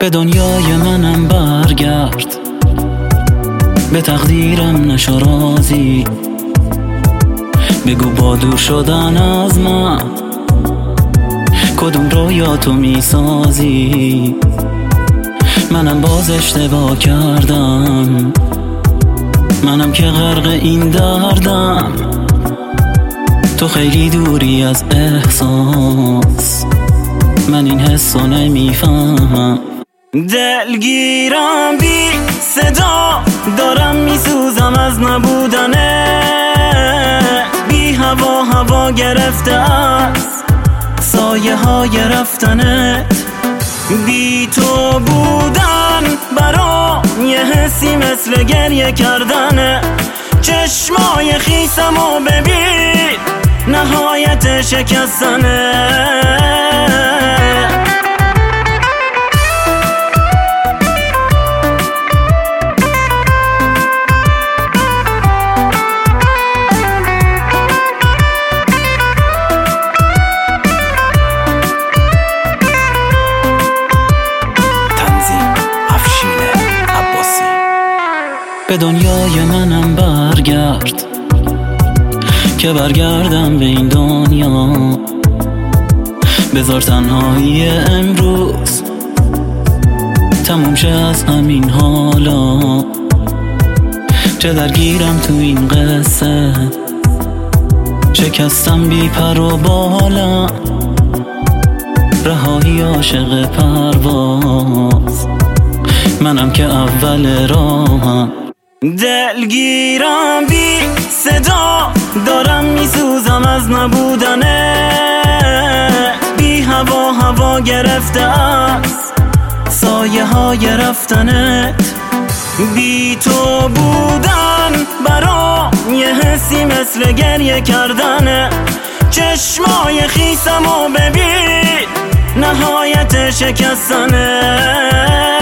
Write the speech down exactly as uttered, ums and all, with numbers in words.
به دنیای منم برگرد، به تقدیرم نشو راضی، بگو با دور شدن از من کدوم رویاتو میسازی. منم باز اشتباه کردم، منم که غرق این دردم، تو خیلی دوری از احساس، من این حسو نمیفهمم. دلگیرم بی صدا، دارم میسوزم از نبودنه، بی هوا هوا گرفته از سایه های رفتنت. بی تو بودن برام یه حسی مثل گریه کردنه، چشمای خیسمو ببین نهایت شکستنه. به دنیای منم برگرد، که برگردم به این دنیا، بذار تنهایی امروز تموم شه از همین حالا. چه درگیرم تو این قصه، شکستم بی پر و بالا، رهایی عاشق پرواز، منم که اول راهم. دلگیرم بی صدا، دارم میسوزم از نبودنه، بی هوا هوا گرفته از سایه های رفتنت. بی تو بودن برام یه حسی مثل گریه کردنه، چشمای خیسمو ببین نهایت شکستنه.